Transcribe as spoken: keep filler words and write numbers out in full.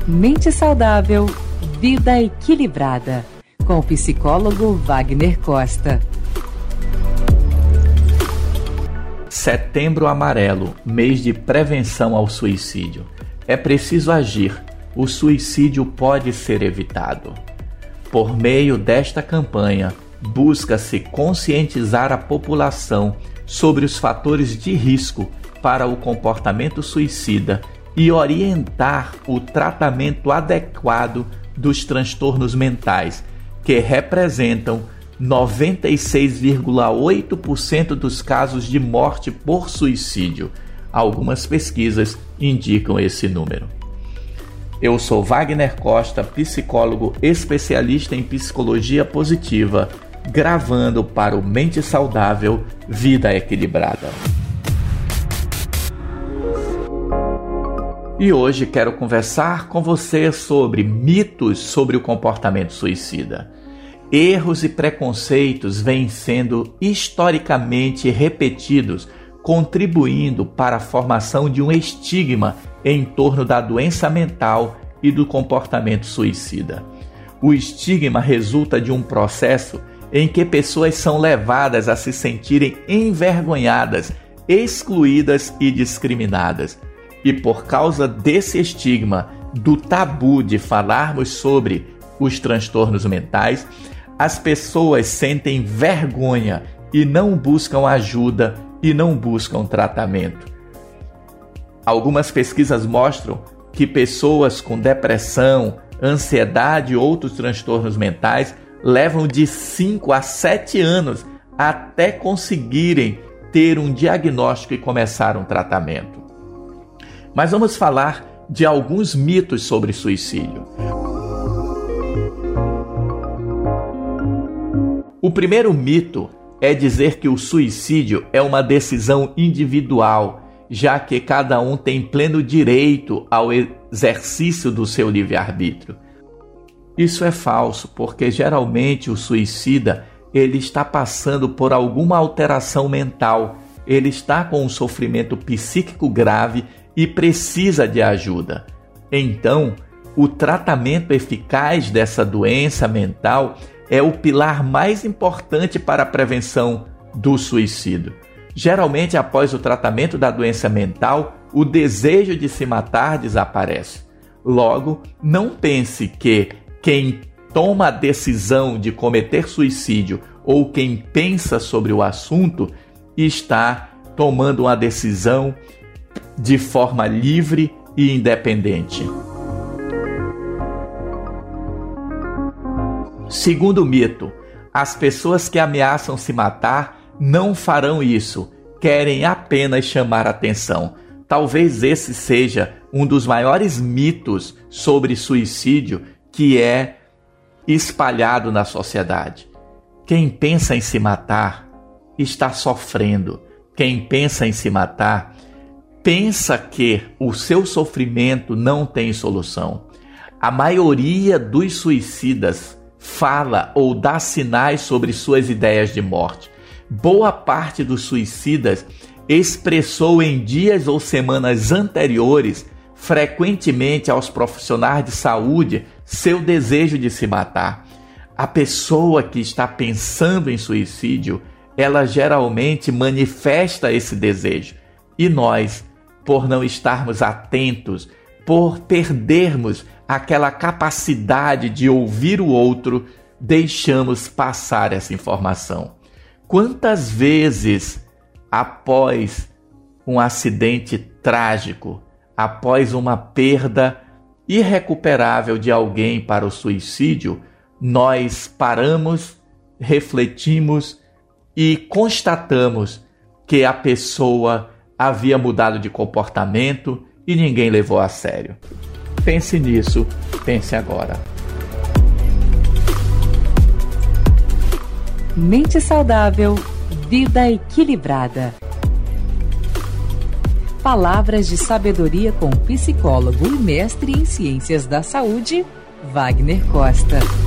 Mente saudável, vida equilibrada. Com o psicólogo Wagner Costa. Setembro Amarelo, mês de prevenção ao suicídio. É preciso agir. O suicídio pode ser evitado. Por meio desta campanha, busca-se conscientizar a população sobre os fatores de risco para o comportamento suicida e orientar o tratamento adequado dos transtornos mentais, que representam noventa e seis vírgula oito por cento dos casos de morte por suicídio. Algumas pesquisas indicam esse número. Eu sou Wagner Costa, psicólogo especialista em psicologia positiva, gravando para o Mente Saudável, Vida Equilibrada. E hoje quero conversar com você sobre mitos sobre o comportamento suicida. Erros e preconceitos vêm sendo historicamente repetidos, contribuindo para a formação de um estigma em torno da doença mental e do comportamento suicida. O estigma resulta de um processo em que pessoas são levadas a se sentirem envergonhadas, excluídas e discriminadas. E por causa desse estigma, do tabu de falarmos sobre os transtornos mentais, as pessoas sentem vergonha e não buscam ajuda e não buscam tratamento. Algumas pesquisas mostram que pessoas com depressão, ansiedade e outros transtornos mentais levam de cinco a sete anos até conseguirem ter um diagnóstico e começar um tratamento. Mas vamos falar de alguns mitos sobre suicídio. O primeiro mito é dizer que o suicídio é uma decisão individual, já que cada um tem pleno direito ao exercício do seu livre-arbítrio. Isso é falso, porque geralmente o suicida ele está passando por alguma alteração mental, ele está com um sofrimento psíquico grave e precisa de ajuda. Então, o tratamento eficaz dessa doença mental é o pilar mais importante para a prevenção do suicídio. Geralmente, após o tratamento da doença mental, o desejo de se matar desaparece. Logo, não pense que quem toma a decisão de cometer suicídio ou quem pensa sobre o assunto está tomando uma decisão de forma livre e independente. Segundo mito, as pessoas que ameaçam se matar não farão isso, querem apenas chamar atenção. Talvez esse seja um dos maiores mitos sobre suicídio que é espalhado na sociedade. Quem pensa em se matar está sofrendo. Quem pensa em se matar pensa que o seu sofrimento não tem solução. A maioria dos suicidas fala ou dá sinais sobre suas ideias de morte. Boa parte dos suicidas expressou em dias ou semanas anteriores, frequentemente aos profissionais de saúde, seu desejo de se matar. A pessoa que está pensando em suicídio, ela geralmente manifesta esse desejo. E nós, por não estarmos atentos, por perdermos aquela capacidade de ouvir o outro, deixamos passar essa informação. Quantas vezes, após um acidente trágico, após uma perda irrecuperável de alguém para o suicídio, nós paramos, refletimos e constatamos que a pessoa havia mudado de comportamento e ninguém levou a sério. Pense nisso, pense agora. Mente saudável, vida equilibrada. Palavras de sabedoria com o psicólogo e mestre em ciências da saúde, Wagner Costa.